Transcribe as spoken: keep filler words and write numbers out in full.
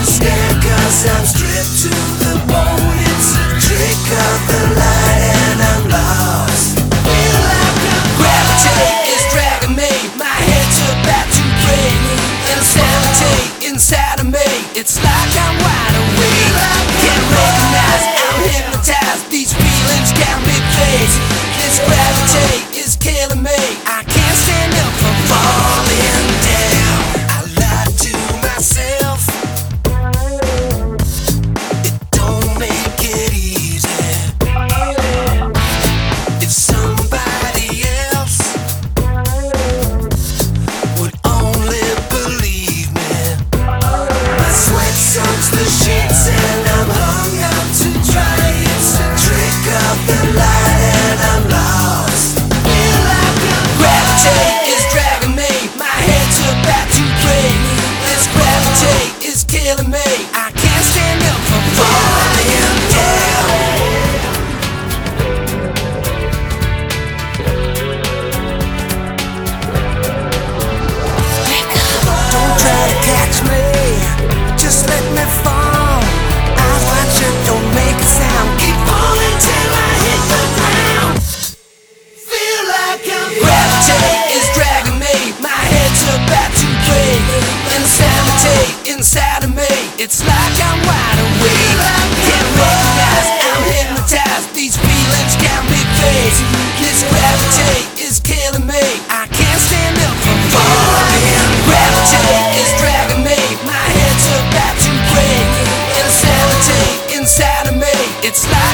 understand, cause I'm stripped to the bone. It's a trick of the light and I'm lost. Feel like I'm Gravitate is dragging me, my head's about to break. Insanity inside of me, it's like I'm wide awake. Can't recognize, I'm hypnotized, these feelings got me crazy. This gravity is killing me, I can't stand up from falling down. I lie to myself, it don't make it easy. If somebody else would only believe me. My sweat soaks the sheets and I'm hung up to dry. It's a trick of the light and I'm lost. Feel like I'm Gravitate is dragging me, my head's about to break. This gravity is killing me, I can't stand up from falling down. Don't try to catch me, just let me fall. I watch it, don't make a sound. Keep falling till I hit the ground. Feel like I'm Gravitate is dragging me, my head's about to break. Insanity inside of me, it's like I'm wide awake. Can't recognize, I'm hypnotized, these feelings got me crazy. This gravity is killing me, I can't stand up from falling. Gravity is dragging me, my head's about to break. Insanity inside of me, it's like